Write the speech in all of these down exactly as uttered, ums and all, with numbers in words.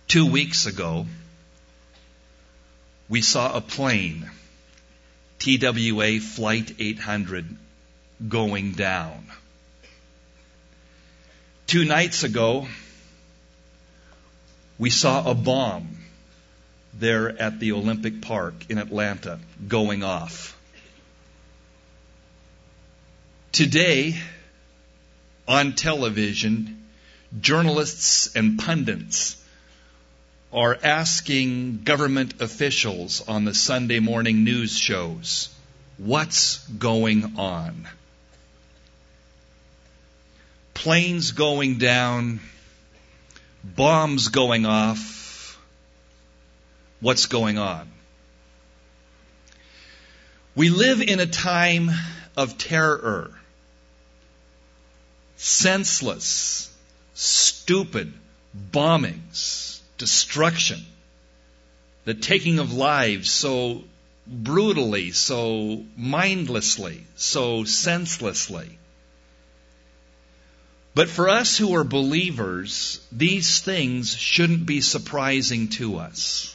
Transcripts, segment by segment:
Two weeks ago, we saw a plane, T W A Flight eight hundred, going down. Two nights ago, we saw a bomb there at the Olympic Park in Atlanta going off. Today, on television, journalists and pundits are asking government officials on the Sunday morning news shows, what's going on? Planes going down, bombs going off. What's going on? We live in a time of terror. Senseless, stupid bombings, destruction, the taking of lives so brutally, so mindlessly, so senselessly. But for us who are believers, these things shouldn't be surprising to us.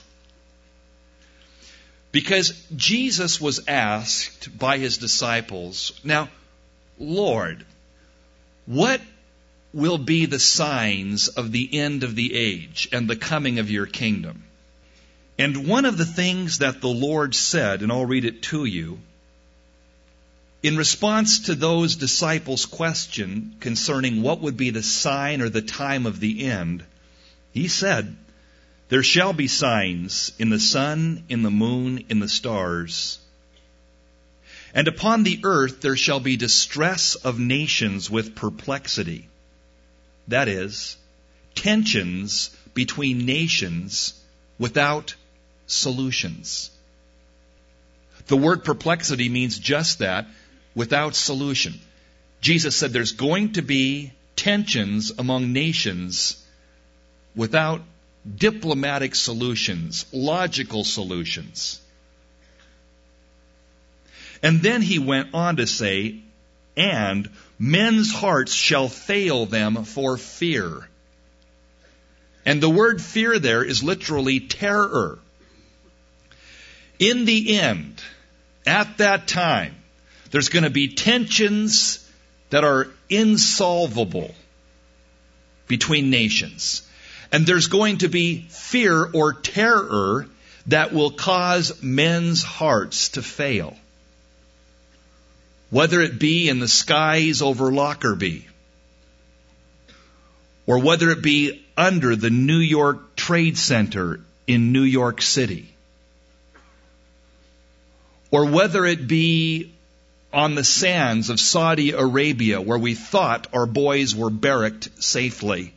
Because Jesus was asked by his disciples, now, Lord, what will be the signs of the end of the age and the coming of your kingdom? And one of the things that the Lord said, and I'll read it to you, in response to those disciples' question concerning what would be the sign or the time of the end, he said, there shall be signs in the sun, in the moon, in the stars. And upon the earth there shall be distress of nations with perplexity. That is, tensions between nations without solutions. The word perplexity means just that, without solution. Jesus said there's going to be tensions among nations without diplomatic solutions, logical solutions. And then he went on to say, and men's hearts shall fail them for fear. And the word fear there is literally terror. In the end, at that time, there's going to be tensions that are insolvable between nations. And there's going to be fear or terror that will cause men's hearts to fail. Whether it be in the skies over Lockerbie, or whether it be under the New York Trade Center in New York City, or whether it be on the sands of Saudi Arabia where we thought our boys were barracked safely,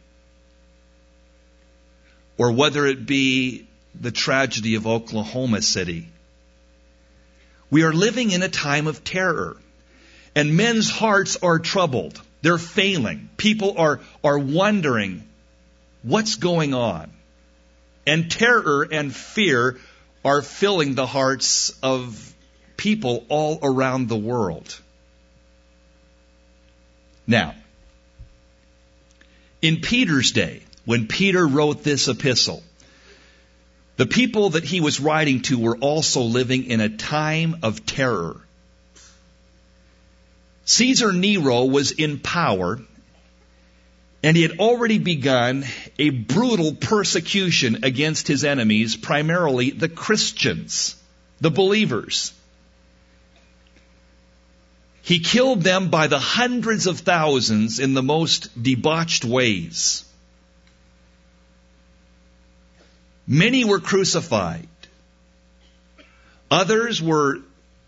or whether it be the tragedy of Oklahoma City. We are living in a time of terror. And men's hearts are troubled. They're failing. People are, are wondering what's going on. And terror and fear are filling the hearts of people all around the world. Now, in Peter's day, when Peter wrote this epistle, the people that he was writing to were also living in a time of terror. Caesar Nero was in power, and he had already begun a brutal persecution against his enemies, primarily the Christians, the believers. He killed them by the hundreds of thousands in the most debauched ways. Many were crucified. Others were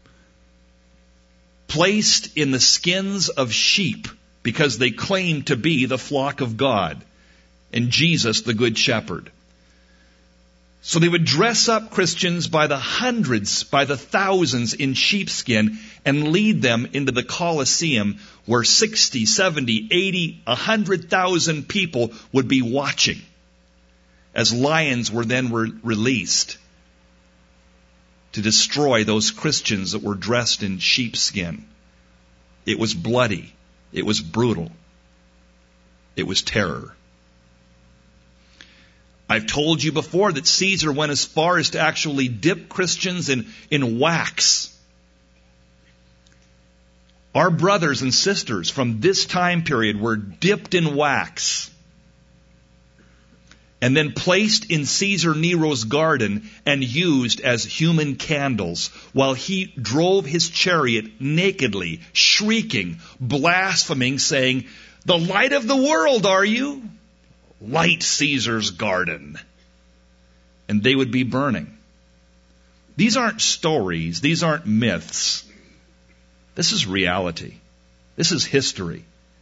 placed in the skins of sheep because they claimed to be the flock of God and Jesus the Good Shepherd. So they would dress up Christians by the hundreds, by the thousands in sheepskin and lead them into the Colosseum where sixty, seventy, eighty, one hundred thousand people would be watching as lions were then re- released to destroy those Christians that were dressed in sheepskin. It was bloody. It was brutal. It was terror. I've told you before that Caesar went as far as to actually dip Christians in, in wax. Our brothers and sisters from this time period were dipped in wax and then placed in Caesar Nero's garden and used as human candles while he drove his chariot nakedly, shrieking, blaspheming, saying, "The light of the world are you? Light Caesar's garden." And they would be burning. These aren't stories. These aren't myths. This is reality. This is history.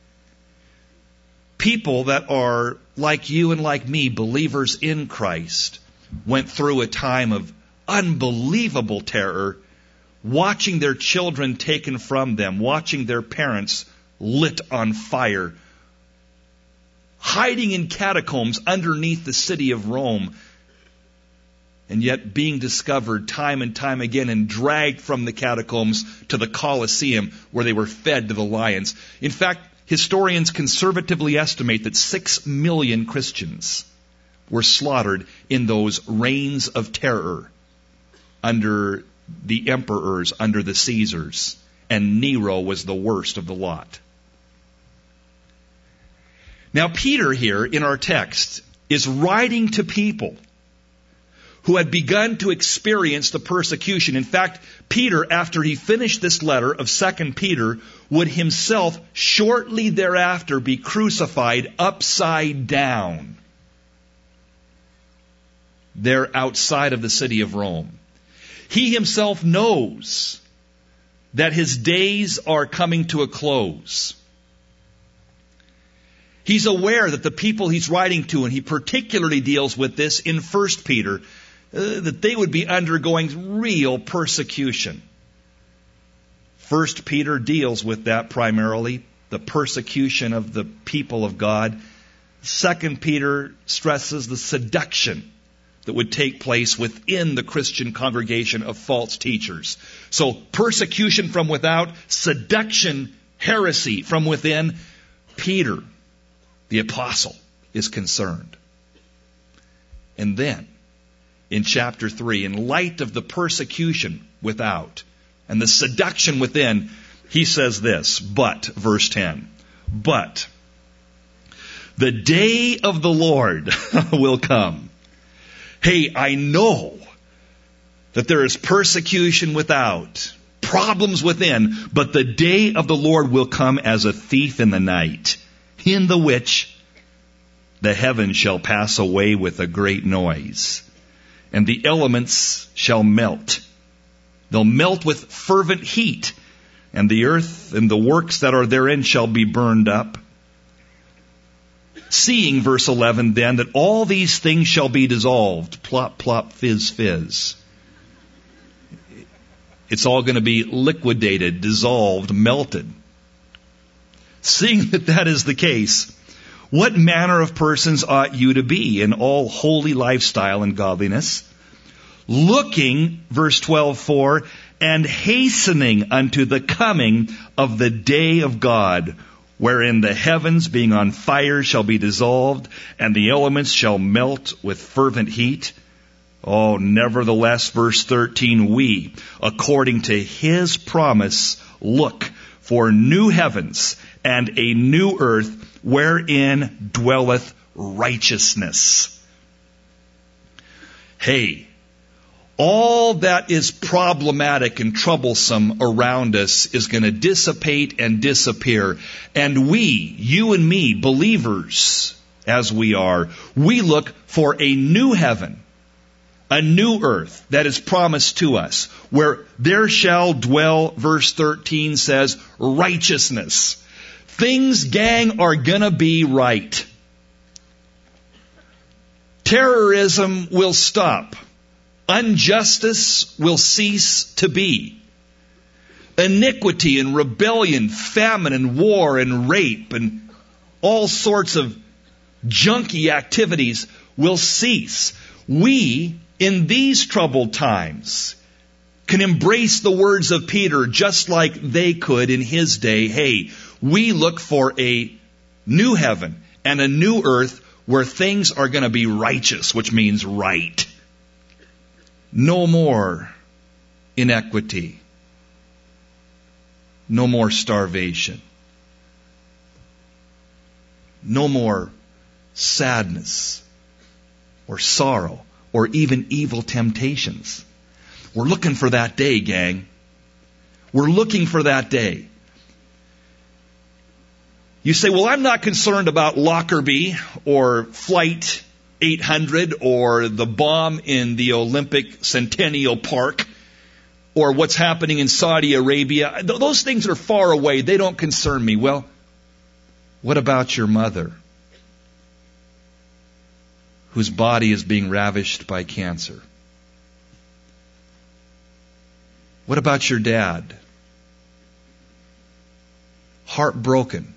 People that are like you and like me, believers in Christ, went through a time of unbelievable terror, watching their children taken from them, watching their parents lit on fire, hiding in catacombs underneath the city of Rome, and yet being discovered time and time again and dragged from the catacombs to the Colosseum where they were fed to the lions. In fact, historians conservatively estimate that six million Christians were slaughtered in those reigns of terror under the emperors, under the Caesars, and Nero was the worst of the lot. Now, Peter here in our text is writing to people who had begun to experience the persecution. In fact, Peter, after he finished this letter of Second Peter, would himself shortly thereafter be crucified upside down there outside of the city of Rome. He himself knows that his days are coming to a close. He's aware that the people he's writing to, and he particularly deals with this in First Peter, uh, that they would be undergoing real persecution. First Peter deals with that primarily, the persecution of the people of God. Second Peter stresses the seduction that would take place within the Christian congregation of false teachers. So persecution from without, seduction, heresy from within. Peter, the apostle, is concerned. And then, in chapter three, in light of the persecution without and the seduction within, he says this, but, verse ten, but the day of the Lord will come. Hey, I know that there is persecution without, problems within, but the day of the Lord will come as a thief in the night, in the which the heavens shall pass away with a great noise, and the elements shall melt. They'll melt with fervent heat, and the earth and the works that are therein shall be burned up. Seeing, verse eleven, then, that all these things shall be dissolved. Plop, plop, fizz, fizz. It's all going to be liquidated, dissolved, melted. Seeing that that is the case, what manner of persons ought you to be in all holy lifestyle and godliness, looking, verse twelve, for, and hastening unto the coming of the day of God, wherein the heavens being on fire shall be dissolved, and the elements shall melt with fervent heat. Oh, nevertheless, verse thirteen, we, according to his promise, look for new heavens and a new earth, wherein dwelleth righteousness. Hey, all that is problematic and troublesome around us is going to dissipate and disappear. And we, you and me, believers as we are, we look for a new heaven, a new earth that is promised to us, where there shall dwell, verse thirteen says, righteousness. Things, gang, are going to be right. Terrorism will stop. Injustice will cease to be. Iniquity and rebellion, famine and war and rape and all sorts of junky activities will cease. We, in these troubled times, can embrace the words of Peter just like they could in his day. Hey, we look for a new heaven and a new earth where things are going to be righteous, which means right. No more inequity. No more starvation. No more sadness or sorrow or even evil temptations. We're looking for that day, gang. We're looking for that day. You say, well, I'm not concerned about Lockerbie or Flight eight hundred or the bomb in the Olympic Centennial Park or what's happening in Saudi Arabia. Those things are far away. They don't concern me. Well, what about your mother, whose body is being ravished by cancer? What about your dad, heartbroken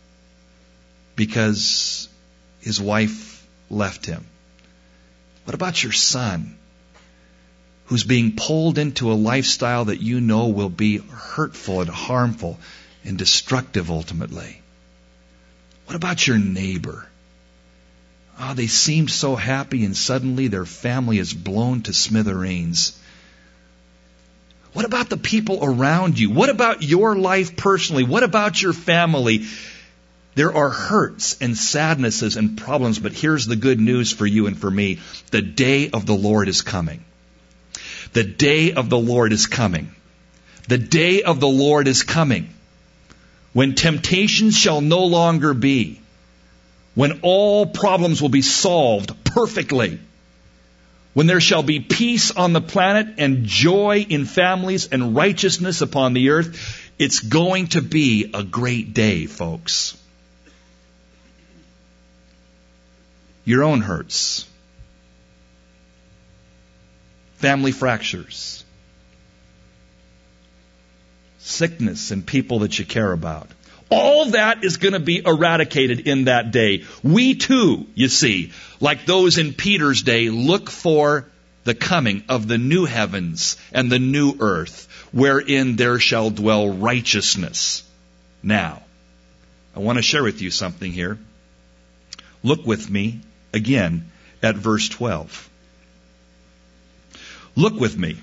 because his wife left him? What about your son, who's being pulled into a lifestyle that you know will be hurtful and harmful and destructive ultimately? What about your neighbor? Oh, they seemed so happy and suddenly their family is blown to smithereens. What about the people around you? What about your life personally? What about your family? There are hurts and sadnesses and problems, but here's the good news for you and for me. The day of the Lord is coming. The day of the Lord is coming. The day of the Lord is coming. When temptations shall no longer be. When all problems will be solved perfectly. When there shall be peace on the planet and joy in families and righteousness upon the earth. It's going to be a great day, folks. Your own hurts. Family fractures. Sickness and people that you care about. All that is going to be eradicated in that day. We too, you see, like those in Peter's day, look for the coming of the new heavens and the new earth, wherein there shall dwell righteousness. Now, I want to share with you something here. Look with me again at verse twelve. Look with me.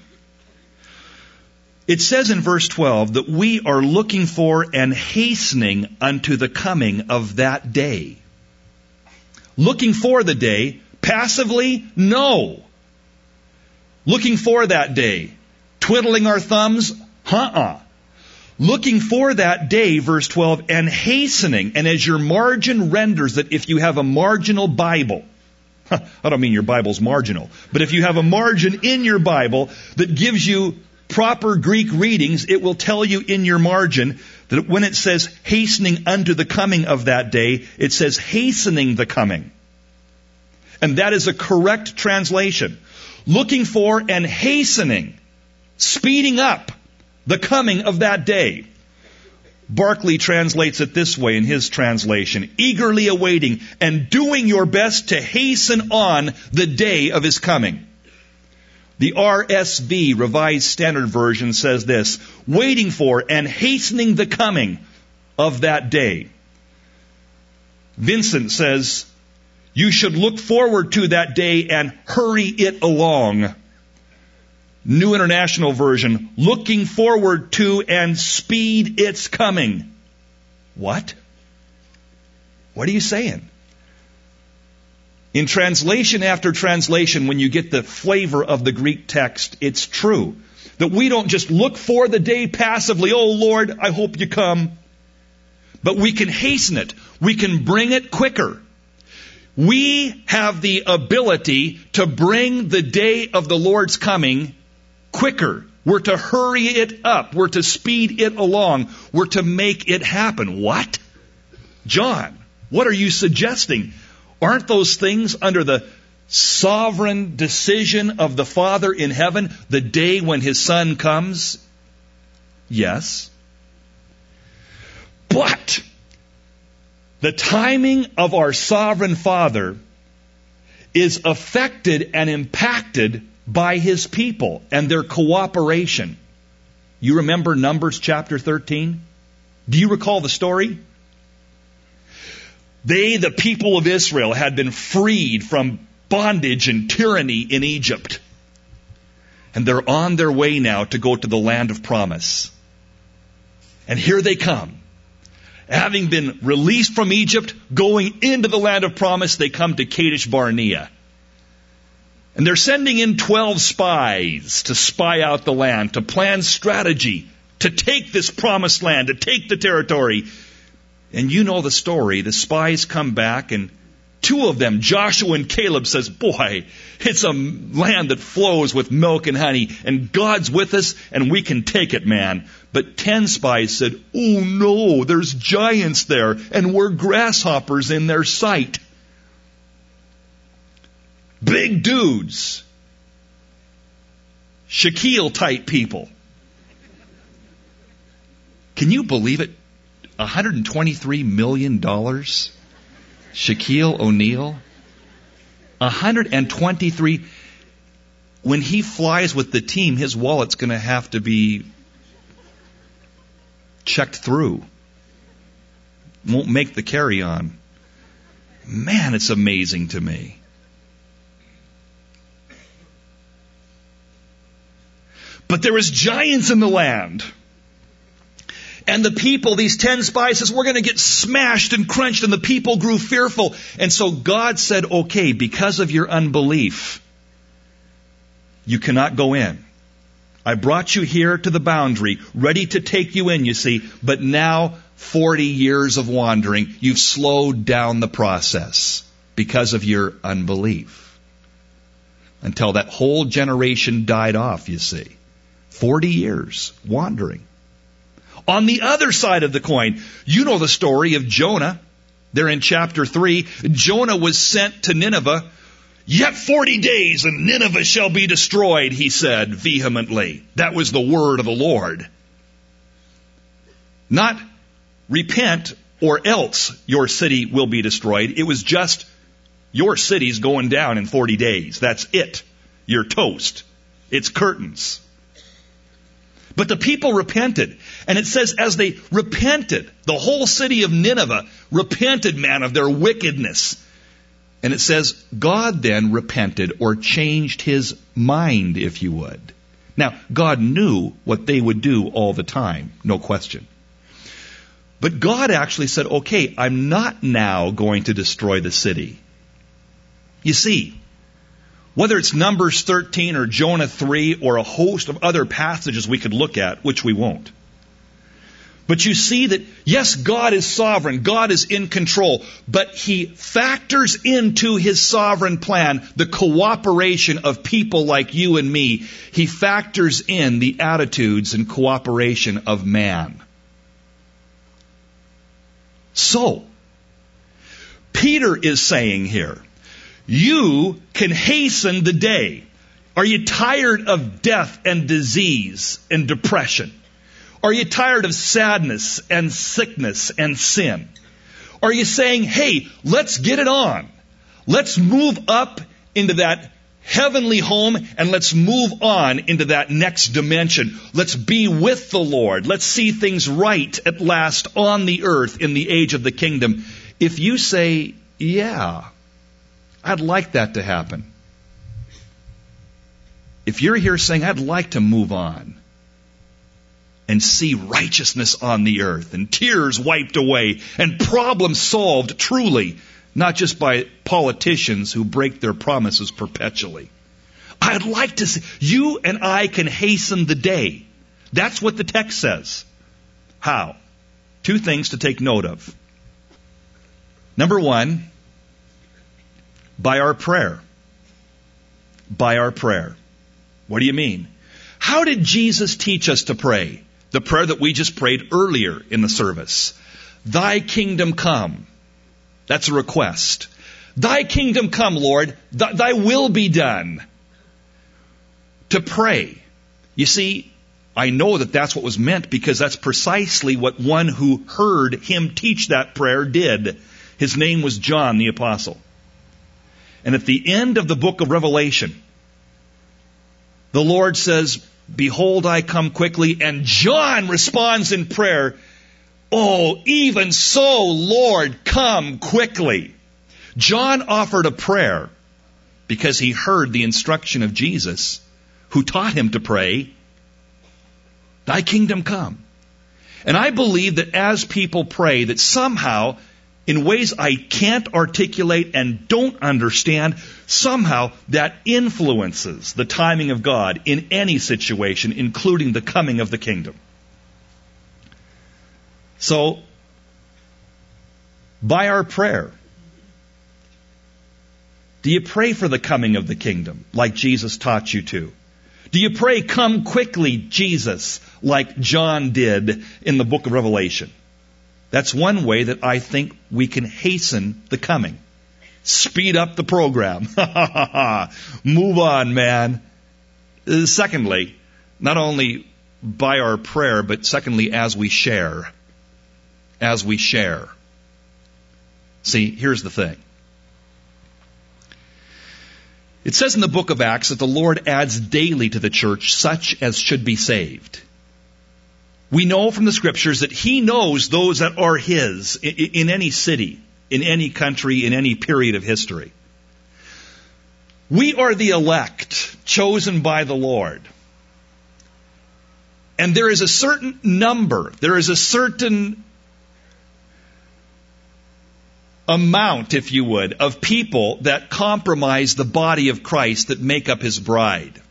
It says in verse twelve that we are looking for and hastening unto the coming of that day. Looking for the day, passively? No. Looking for that day. Twiddling our thumbs? Uh-uh. Looking for that day, verse twelve, and hastening. And as your margin renders it, if you have a marginal Bible, I don't mean your Bible's marginal, but if you have a margin in your Bible that gives you proper Greek readings, it will tell you in your margin that when it says hastening unto the coming of that day, it says hastening the coming. And that is a correct translation. Looking for and hastening, speeding up the coming of that day. Barclay translates it this way in his translation: eagerly awaiting and doing your best to hasten on the day of his coming. The R S V, Revised Standard Version, says this: waiting for and hastening the coming of that day. Vincent says, you should look forward to that day and hurry it along. New International Version, looking forward to and speed its coming. What? What are you saying? In translation after translation, when you get the flavor of the Greek text, it's true that we don't just look for the day passively. Oh Lord, I hope you come. But we can hasten it. We can bring it quicker. We have the ability to bring the day of the Lord's coming quicker. We're to hurry it up. We're to speed it along. We're to make it happen. What? John, what are you suggesting? Aren't those things under the sovereign decision of the Father in heaven, the day when His Son comes? Yes. But the timing of our sovereign Father is affected and impacted by His people and their cooperation. You remember Numbers chapter thirteen? Do you recall the story? They, the people of Israel, had been freed from bondage and tyranny in Egypt. And they're on their way now to go to the land of promise. And here they come. Having been released from Egypt, going into the land of promise, they come to Kadesh Barnea. And they're sending in twelve spies to spy out the land, to plan strategy, to take this promised land, to take the territory. And you know the story. The spies come back, and two of them, Joshua and Caleb, says, boy, it's a land that flows with milk and honey, and God's with us, and we can take it, man. But ten spies said, oh no, there's giants there, and we're grasshoppers in their sight. Big dudes. Shaquille type people. Can you believe it? one hundred twenty-three million dollars? Shaquille O'Neal? one hundred twenty-three. When he flies with the team, his wallet's going to have to be checked through. Won't make the carry-on. Man, it's amazing to me. But there was giants in the land. And the people, these ten spies, says, we're going to get smashed and crunched. And the people grew fearful. And so God said, okay, because of your unbelief, you cannot go in. I brought you here to the boundary, ready to take you in, you see. But now, forty years of wandering, you've slowed down the process because of your unbelief. Until that whole generation died off, you see. forty years wandering. On the other side of the coin, you know the story of Jonah. There in chapter three, Jonah was sent to Nineveh. Yet forty days and Nineveh shall be destroyed, he said vehemently. That was the word of the Lord. Not repent or else your city will be destroyed. It was just your city's going down in forty days. That's it. You're toast. It's curtains. But the people repented. And it says as they repented, the whole city of Nineveh repented, man, of their wickedness. And it says God then repented or changed his mind, if you would. Now, God knew what they would do all the time, no question. But God actually said, okay, I'm not now going to destroy the city. You see, whether it's Numbers thirteen or Jonah three or a host of other passages we could look at, which we won't. But you see that, yes, God is sovereign. God is in control. But he factors into his sovereign plan the cooperation of people like you and me. He factors in the attitudes and cooperation of man. So, Peter is saying here, you can hasten the day. Are you tired of death and disease and depression? Are you tired of sadness and sickness and sin? Are you saying, hey, let's get it on. Let's move up into that heavenly home and let's move on into that next dimension. Let's be with the Lord. Let's see things right at last on the earth in the age of the kingdom. If you say, yeah, I'd like that to happen. If you're here saying, I'd like to move on and see righteousness on the earth and tears wiped away and problems solved truly, not just by politicians who break their promises perpetually. I'd like to see, you and I can hasten the day. That's what the text says. How? Two things to take note of. Number one, by our prayer. By our prayer. What do you mean? How did Jesus teach us to pray? The prayer that we just prayed earlier in the service. Thy kingdom come. That's a request. Thy kingdom come, Lord. Th- thy will be done. To pray. You see, I know that that's what was meant because that's precisely what one who heard him teach that prayer did. His name was John the Apostle. And at the end of the book of Revelation, the Lord says, behold, I come quickly. And John responds in prayer, Oh, even so, Lord, come quickly. John offered a prayer because he heard the instruction of Jesus, who taught him to pray, thy kingdom come. And I believe that as people pray, that somehow, in ways I can't articulate and don't understand, somehow that influences the timing of God in any situation, including the coming of the kingdom. So, by our prayer, do you pray for the coming of the kingdom, like Jesus taught you to? Do you pray, come quickly, Jesus, like John did in the book of Revelation? That's one way that I think we can hasten the coming. Speed up the program. Move on, man. Uh, secondly, not only by our prayer, but secondly, as we share. As we share. See, here's the thing. It says in the book of Acts that the Lord adds daily to the church such as should be saved. We know from the scriptures that He knows those that are His in, in any city, in any country, in any period of history. We are the elect, chosen by the Lord. And there is a certain number, there is a certain amount, if you would, of people that compromise the body of Christ that make up His bride.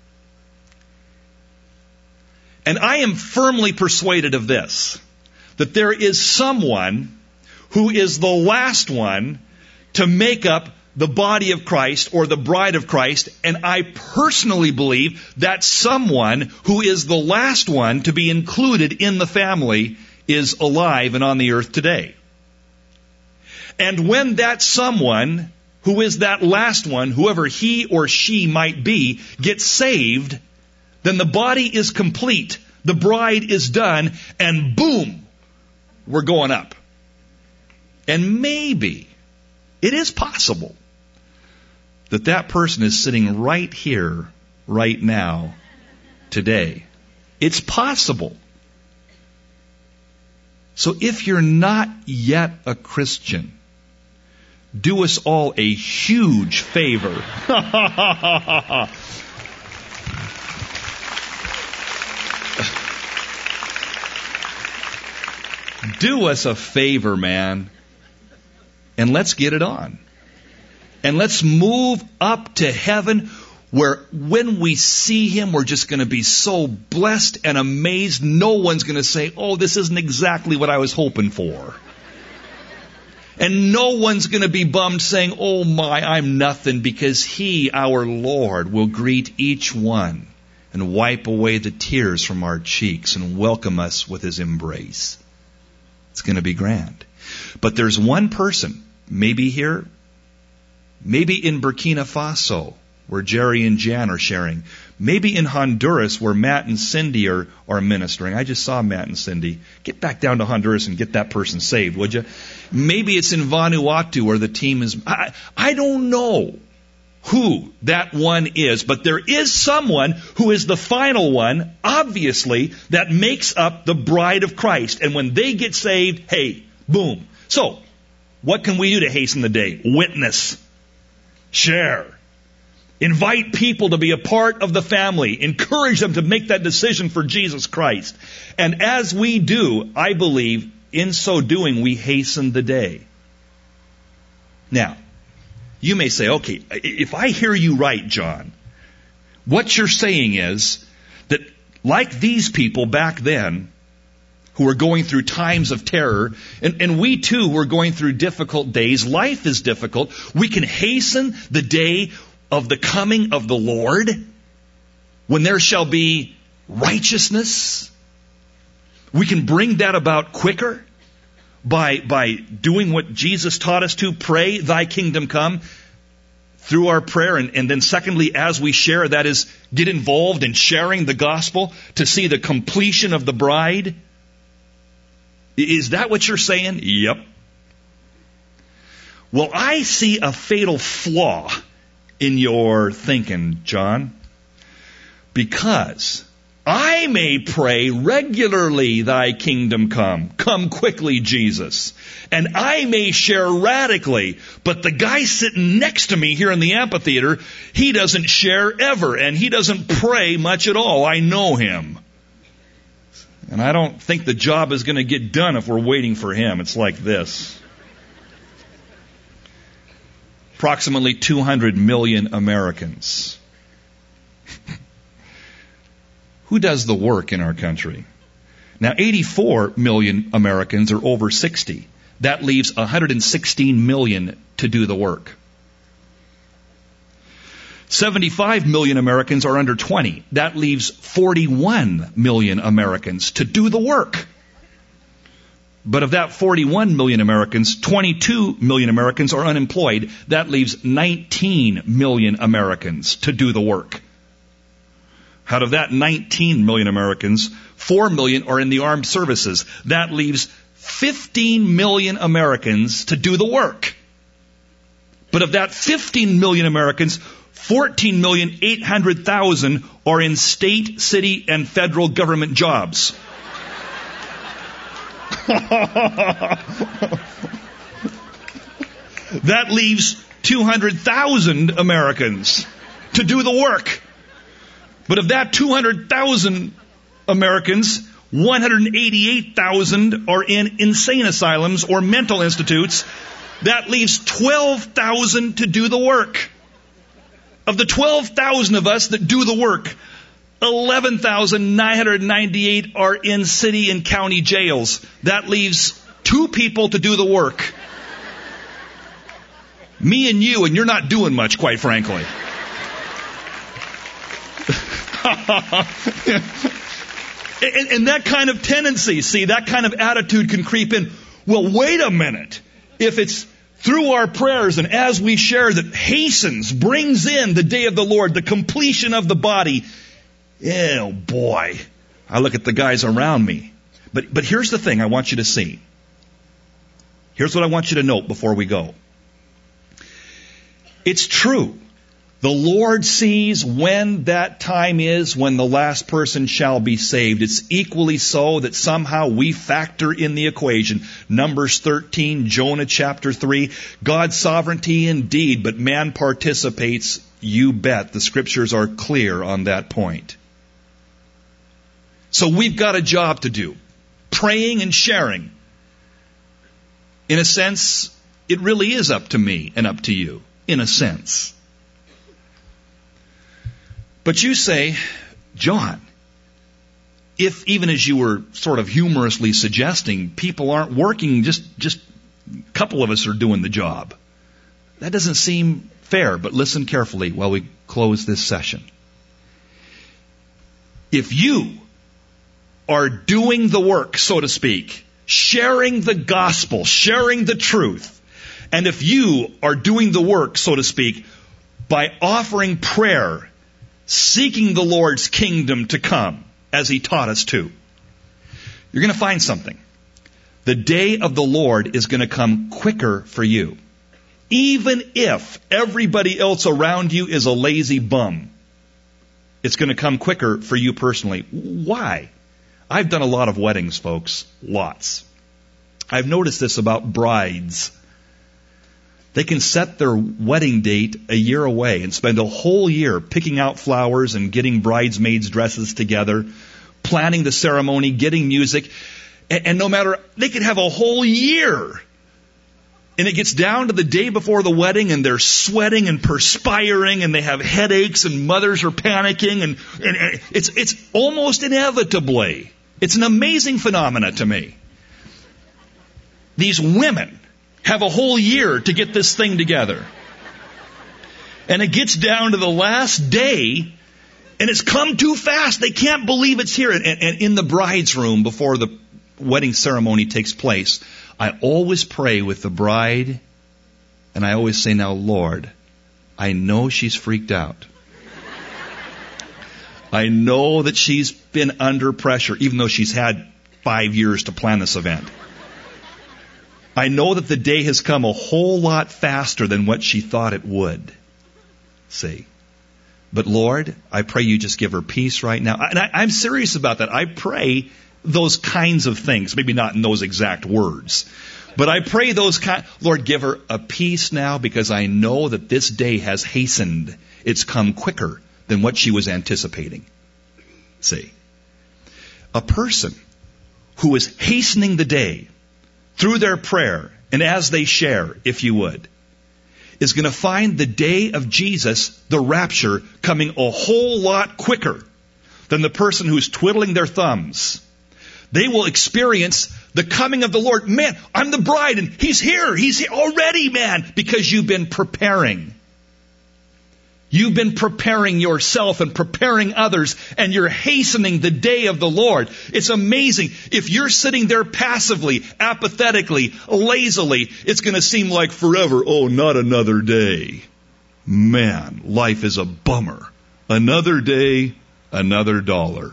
And I am firmly persuaded of this, that there is someone who is the last one to make up the body of Christ or the bride of Christ, and I personally believe that someone who is the last one to be included in the family is alive and on the earth today. And when that someone, who is that last one, whoever he or she might be, gets saved, then the body is complete, the bride is done, and boom, we're going up. And maybe, it is possible, that that person is sitting right here, right now, today. It's possible. So if you're not yet a Christian, do us all a huge favor. Do us a favor, man, and let's get it on. And let's move up to heaven, where when we see Him, we're just going to be so blessed and amazed. No one's going to say, oh, this isn't exactly what I was hoping for. And no one's going to be bummed saying, oh my, I'm nothing, because He, our Lord, will greet each one and wipe away the tears from our cheeks and welcome us with His embrace. It's going to be grand. But there's one person, maybe here, maybe in Burkina Faso, where Jerry and Jan are sharing. Maybe in Honduras, where Matt and Cindy are, are ministering. I just saw Matt and Cindy. Get back down to Honduras and get that person saved, would you? Maybe it's in Vanuatu, where the team is... I, I don't know who that one is, but there is someone who is the final one, obviously, that makes up the bride of Christ. And when they get saved, hey, boom. So, what can we do to hasten the day? Witness. Share. Invite people to be a part of the family. Encourage them to make that decision for Jesus Christ. And as we do, I believe, in so doing, we hasten the day. Now, you may say, okay, if I hear you right, John, what you're saying is that like these people back then, who were going through times of terror, and, and we too were going through difficult days, life is difficult, we can hasten the day of the coming of the Lord, when there shall be righteousness. We can bring that about quicker by, by doing what Jesus taught us to, pray, thy kingdom come, through our prayer. And, and then secondly, as we share, that is, get involved in sharing the gospel to see the completion of the bride. Is that what you're saying? Yep. Well, I see a fatal flaw in your thinking, John, because I may pray regularly, thy kingdom come. Come quickly, Jesus. And I may share radically, but the guy sitting next to me here in the amphitheater, he doesn't share ever, and he doesn't pray much at all. I know him. And I don't think the job is going to get done if we're waiting for him. It's like this. Approximately two hundred million Americans. Who does the work in our country? Now, eighty-four million Americans are over sixty. That leaves one hundred sixteen million to do the work. seventy-five million Americans are under twenty. That leaves forty-one million Americans to do the work. But of that forty-one million Americans, twenty-two million Americans are unemployed. That leaves nineteen million Americans to do the work. Out of that nineteen million Americans, four million are in the armed services. That leaves fifteen million Americans to do the work. But of that fifteen million Americans, fourteen million eight hundred thousand are in state, city, and federal government jobs. That leaves two hundred thousand Americans to do the work. But of that two hundred thousand Americans, one hundred eighty-eight thousand are in insane asylums or mental institutes. That leaves twelve thousand to do the work. Of the twelve thousand of us that do the work, eleven thousand nine hundred ninety-eight are in city and county jails. That leaves two people to do the work. Me and you, and you're not doing much, quite frankly. and, and that kind of tendency, see, that kind of attitude can creep in. Well, wait a minute. If it's through our prayers and as we share that hastens, brings in the day of the Lord, the completion of the body, oh boy, I look at the guys around me. But, but here's the thing I want you to see. Here's what I want you to note before we go. It's true. The Lord sees when that time is when the last person shall be saved. It's equally so that somehow we factor in the equation. Numbers thirteen, Jonah chapter three, God's sovereignty indeed, but man participates, you bet. The scriptures are clear on that point. So we've got a job to do. Praying and sharing. In a sense, it really is up to me and up to you. In a sense. But you say, John, if even as you were sort of humorously suggesting, people aren't working, just, just a couple of us are doing the job. That doesn't seem fair, but listen carefully while we close this session. If you are doing the work, so to speak, sharing the gospel, sharing the truth, and if you are doing the work, so to speak, by offering prayer, seeking the Lord's kingdom to come, as He taught us to, you're going to find something. The day of the Lord is going to come quicker for you. Even if everybody else around you is a lazy bum, it's going to come quicker for you personally. Why? I've done a lot of weddings, folks. Lots. I've noticed this about brides. They can set their wedding date a year away and spend a whole year picking out flowers and getting bridesmaids' dresses together, planning the ceremony, getting music. And, and no matter, they could have a whole year. And it gets down to the day before the wedding and they're sweating and perspiring and they have headaches and mothers are panicking. And, and, and it's, it's almost inevitably. It's an amazing phenomena to me. These women have a whole year to get this thing together. And it gets down to the last day, and it's come too fast. They can't believe it's here. And, and in the bride's room, before the wedding ceremony takes place, I always pray with the bride, and I always say, now, Lord, I know she's freaked out. I know that she's been under pressure, even though she's had five years to plan this event. I know that the day has come a whole lot faster than what she thought it would. See? But Lord, I pray you just give her peace right now. And I, I'm serious about that. I pray those kinds of things, maybe not in those exact words, but I pray those kind, Lord, give her a peace now, because I know that this day has hastened. It's come quicker than what she was anticipating. See, a person who is hastening the day through their prayer, and as they share, if you would, is going to find the day of Jesus, the rapture, coming a whole lot quicker than the person who's twiddling their thumbs. They will experience the coming of the Lord. Man, I'm the bride, and He's here. He's here already, man, because you've been preparing. You've been preparing yourself and preparing others, and you're hastening the day of the Lord. It's amazing. If you're sitting there passively, apathetically, lazily, it's going to seem like forever. Oh, not another day. Man, life is a bummer. Another day, another dollar.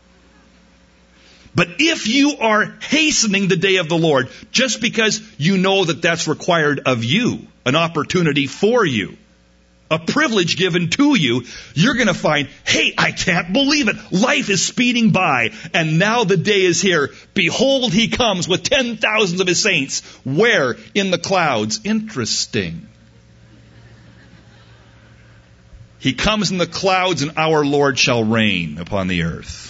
But if you are hastening the day of the Lord, just because you know that that's required of you, an opportunity for you, a privilege given to you, you're going to find, hey, I can't believe it. Life is speeding by, and now the day is here. Behold, He comes with ten thousands of His saints. Where? In the clouds. Interesting. He comes in the clouds, and our Lord shall reign upon the earth.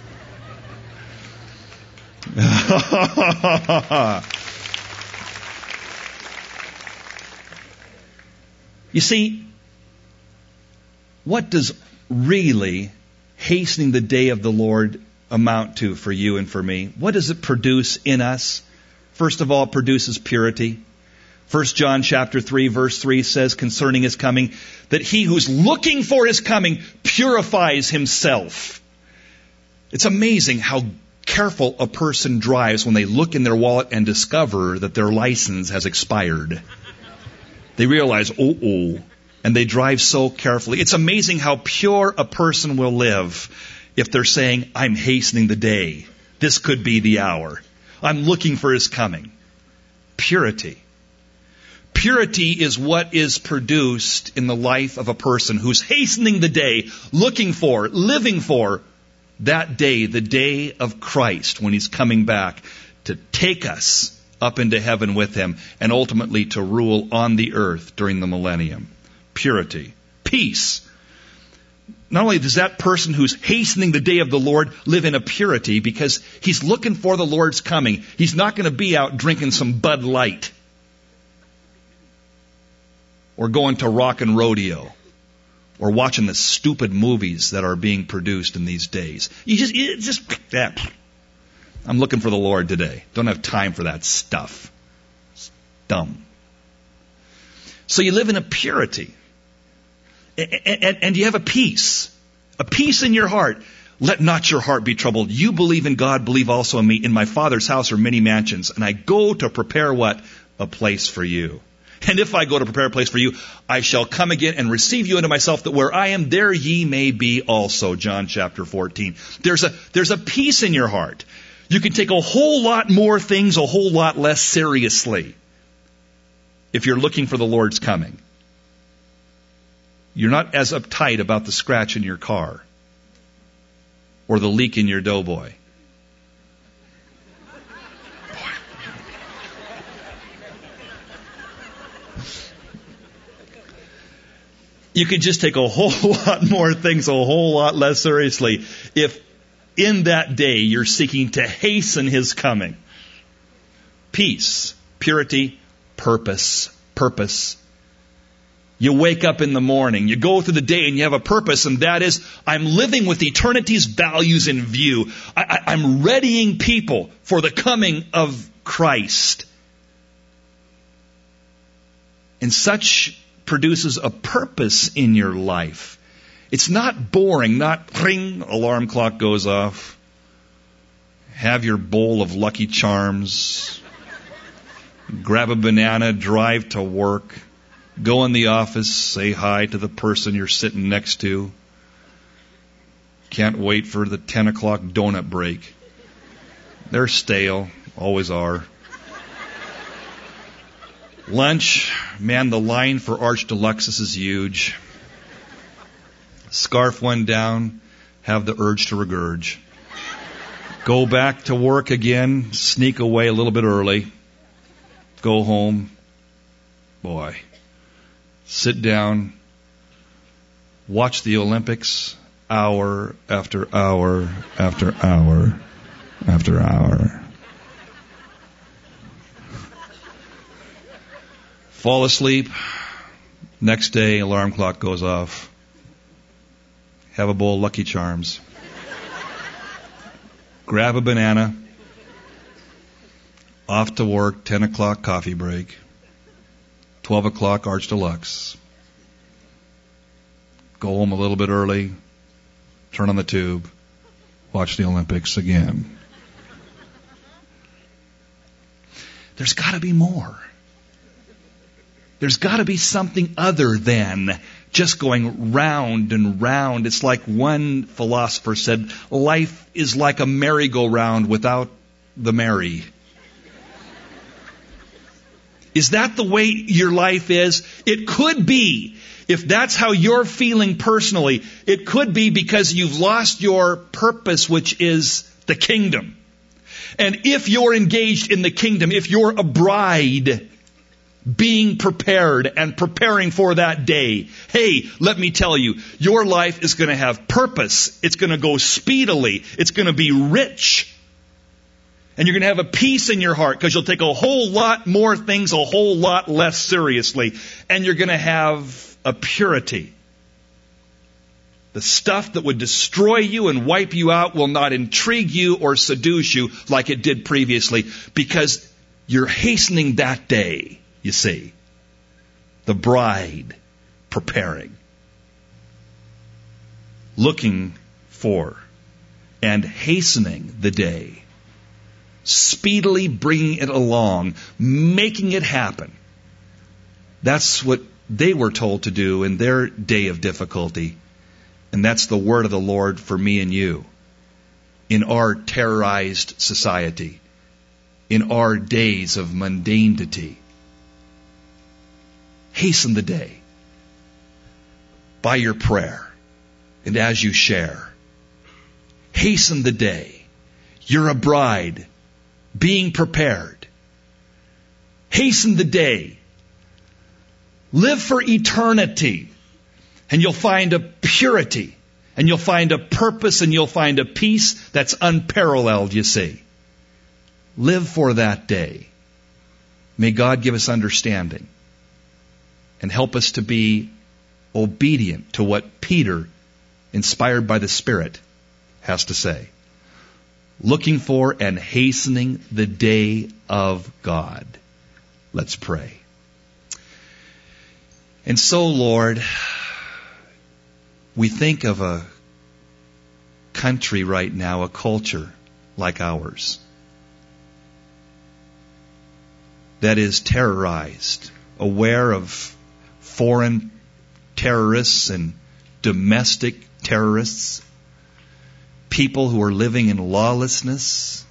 You see, what does really hastening the day of the Lord amount to for you and for me? What does it produce in us? First of all, it produces purity. First John chapter three, verse three says concerning His coming, that he who's looking for His coming purifies himself. It's amazing how careful a person drives when they look in their wallet and discover that their license has expired. They realize, oh, oh, and they drive so carefully. It's amazing how pure a person will live if they're saying, I'm hastening the day. This could be the hour. I'm looking for His coming. Purity. Purity is what is produced in the life of a person who's hastening the day, looking for, living for that day, the day of Christ, when He's coming back to take us up into heaven with Him and ultimately to rule on the earth during the millennium. Purity. Peace. Not only does that person who's hastening the day of the Lord live in a purity because he's looking for the Lord's coming. He's not going to be out drinking some Bud Light or going to rock and rodeo or watching the stupid movies that are being produced in these days. You just, you just that. I'm looking for the Lord today. Don't have time for that stuff. It's dumb. So you live in a purity. And, and, and you have a peace. A peace in your heart. Let not your heart be troubled. You believe in God, believe also in me. In my Father's house are many mansions. And I go to prepare what? A place for you. And if I go to prepare a place for you, I shall come again and receive you unto myself, that where I am, there ye may be also. John chapter fourteen. There's a, there's a peace in your heart. You can take a whole lot more things a whole lot less seriously if you're looking for the Lord's coming. You're not as uptight about the scratch in your car or the leak in your doughboy. You could just take a whole lot more things a whole lot less seriously if in that day you're seeking to hasten His coming. Peace, purity, purpose, purpose. You wake up in the morning, you go through the day and you have a purpose, and that is, I'm living with eternity's values in view. I, I, I'm readying people for the coming of Christ. And such produces a purpose in your life. It's not boring, not ring, alarm clock goes off. Have your bowl of Lucky Charms. Grab a banana, drive to work. Go in the office, say hi to the person you're sitting next to. Can't wait for the ten o'clock donut break. They're stale, always are. Lunch, man, the line for Arch Deluxes is huge. scarf one down, have the urge to regurge. Go back to work again, sneak away a little bit early, go home. Boy, sit down, watch the Olympics hour after hour after hour after hour. Fall asleep. Next day, alarm clock goes off. Have a bowl of Lucky Charms. Grab a banana. Off to work, ten o'clock coffee break. twelve o'clock Arch Deluxe. Go home a little bit early. Turn on the tube. Watch the Olympics again. There's got to be more. There's got to be something other than just going round and round. It's like one philosopher said, life is like a merry-go-round without the merry. Is that the way your life is? It could be. If that's how you're feeling personally, it could be because you've lost your purpose, which is the kingdom. And if you're engaged in the kingdom, if you're a bride being prepared and preparing for that day, hey, let me tell you, your life is going to have purpose. It's going to go speedily. It's going to be rich. And you're going to have a peace in your heart because you'll take a whole lot more things a whole lot less seriously. And you're going to have a purity. The stuff that would destroy you and wipe you out will not intrigue you or seduce you like it did previously, because you're hastening that day, you see. The bride preparing. Looking for and hastening the day. Speedily bringing it along, making it happen. That's what they were told to do in their day of difficulty. And that's the word of the Lord for me and you. In our terrorized society. In our days of mundanity. Hasten the day. By your prayer. And as you share. Hasten the day. You're a bride. Being prepared. Hasten the day. Live for eternity. And you'll find a purity. And you'll find a purpose. And you'll find a peace that's unparalleled, you see. Live for that day. May God give us understanding. And help us to be obedient to what Peter, inspired by the Spirit, has to say. Looking for and hastening the day of God. Let's pray. And so, Lord, we think of a country right now, a culture like ours, that is terrorized, aware of foreign terrorists and domestic terrorists, people who are living in lawlessness,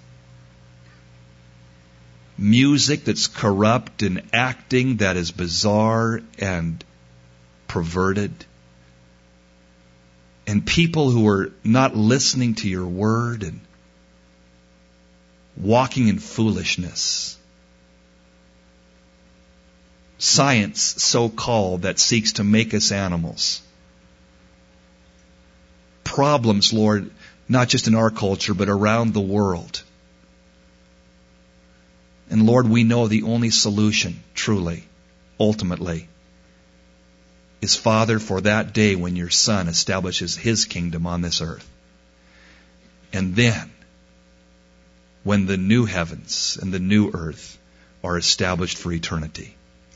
music that's corrupt and acting that is bizarre and perverted, and people who are not listening to your word and walking in foolishness. Science, so-called, that seeks to make us animals. Problems, Lord, not just in our culture, but around the world. And Lord, we know the only solution, truly, ultimately, is, Father, for that day when your Son establishes His kingdom on this earth. And then, when the new heavens and the new earth are established for eternity.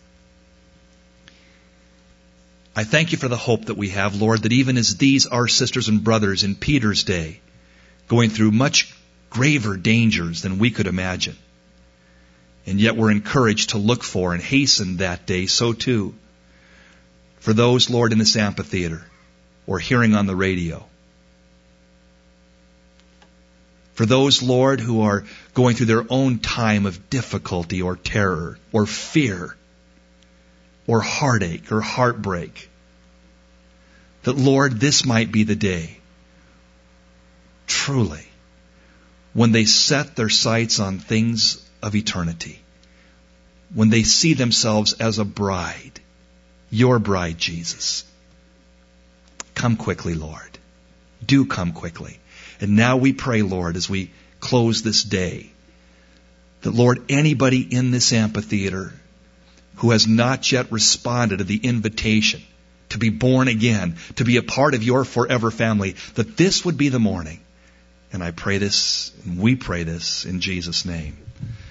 I thank you for the hope that we have, Lord, that even as these, our sisters and brothers in Peter's day, going through much graver dangers than we could imagine, and yet we're encouraged to look for and hasten that day, so too, for those, Lord, in this amphitheater, or hearing on the radio, for those, Lord, who are going through their own time of difficulty or terror or fear, or heartache, or heartbreak. that, Lord, this might be the day, truly, when they set their sights on things of eternity, when they see themselves as a bride, your bride, Jesus. Come quickly, Lord. Do come quickly. And now we pray, Lord, as we close this day, that, Lord, anybody in this amphitheater who has not yet responded to the invitation to be born again, to be a part of your forever family, that this would be the morning. And I pray this, and we pray this in Jesus' name.